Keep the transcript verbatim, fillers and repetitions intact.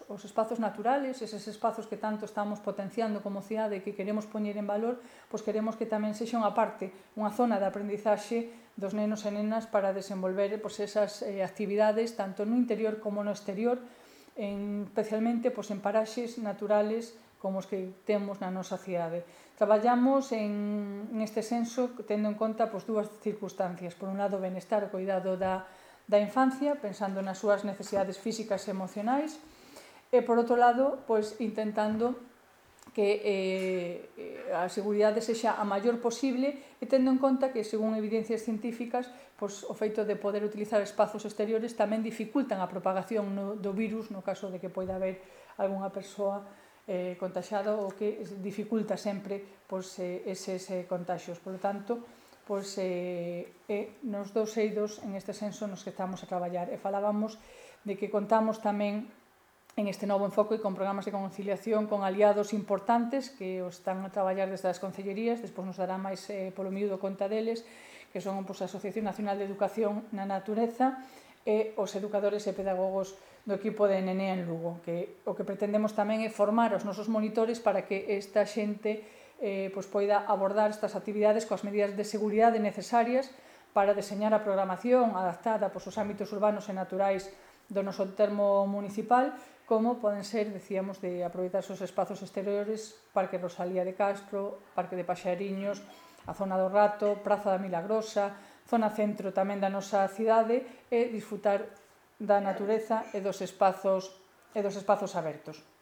os espazos naturales, eses espazos que tanto estamos potenciando como cidade e que queremos poñer en valor, pois queremos que tamén sexa unha parte, unha zona de aprendizaxe dos nenos e nenas para desenvolver pois, esas eh, actividades tanto no interior como no exterior, en, especialmente pois, en paraxes naturales como os que temos na nosa cidade. Traballamos en, neste senso tendo en conta pois, dúas circunstancias. Por un lado, o benestar e cuidado da, da infancia, pensando nas súas necesidades físicas e emocionais, e por outro lado, pois, intentando que eh, a seguridade sexa a maior posible e tendo en conta que, según evidencias científicas, pois, o feito de poder utilizar espazos exteriores tamén dificultan a propagación no, do virus, no caso de que poida haber algunha persoa eh, contagiada ou que dificulta sempre pois, eh, eses eh, contagios. Por lo tanto, pois, eh, eh, nos dous eidos en este senso nos que estamos a traballar. E falábamos de que contamos tamén en este novo enfoque con programas de conciliación con aliados importantes que os están a traballar desde as concellerías, despois nos dará máis eh, polo miúdo conta deles, que son pois, a Asociación Nacional de Educación na Natureza e os educadores e pedagogos do equipo de Nenea en Lugo, que o que pretendemos tamén é formar os nosos monitores para que esta xente eh, pois, poida abordar estas actividades coas medidas de seguridade necesarias para deseñar a programación adaptada pois, aos ámbitos urbanos e naturais do noso termo municipal, como poden ser, decíamos, de aproveitar os espazos exteriores, Parque Rosalía de Castro, Parque de Paxariños, a Zona do Rato, Praza da Milagrosa, zona centro tamén da nosa cidade e disfrutar da natureza e dos espazos, e dos espazos abertos.